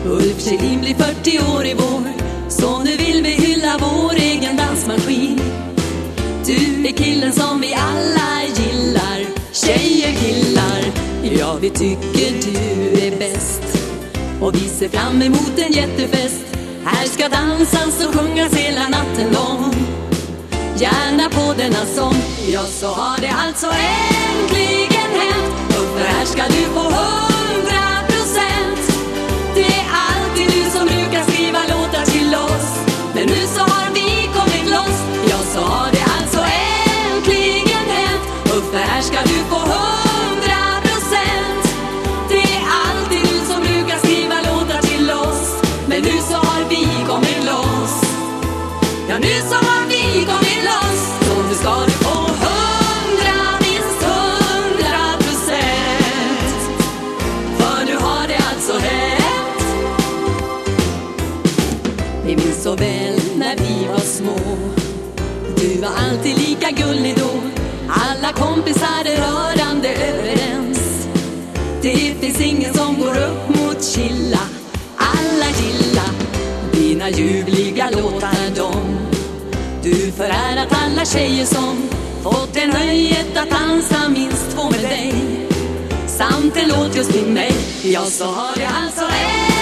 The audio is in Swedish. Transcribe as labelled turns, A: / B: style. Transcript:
A: Ulf Kjellin blir 40 år i vår, så nu vill vi hylla vår egen dansmaskin. Du är killen som vi alla gillar, tjejer, killar, ja vi tycker du är bäst. Och vi ser fram emot en jättefest. Här ska dansas och sjungas hela natten lång, gärna på denna sång. Ja, så har det alltså äntligen hänt, och för här ska du få 100%. Det är alltid du som brukar skriva låtar till oss, men nu så har vi kommit loss. Ja, så har det alltså äntligen hänt, och för här ska du få 100%. Det är alltid du som brukar skriva låtar till oss, men nu så har vi kommit loss. Ja, nu så har vi kommit loss, så nu ska du få 100, minst 100%. För nu har det alltså hänt. Vi minns så väl när vi var små, du var alltid lika gullig då. Alla kompisar är rörande överens. Det finns ingen som går upp mot Killa. Alla gillar dina ljuvliga låtar de. Du förärat alla tjejer som fått en nöjet att dansa minst 2 med dig, samt en låt just med mig. Ja, så har det alltså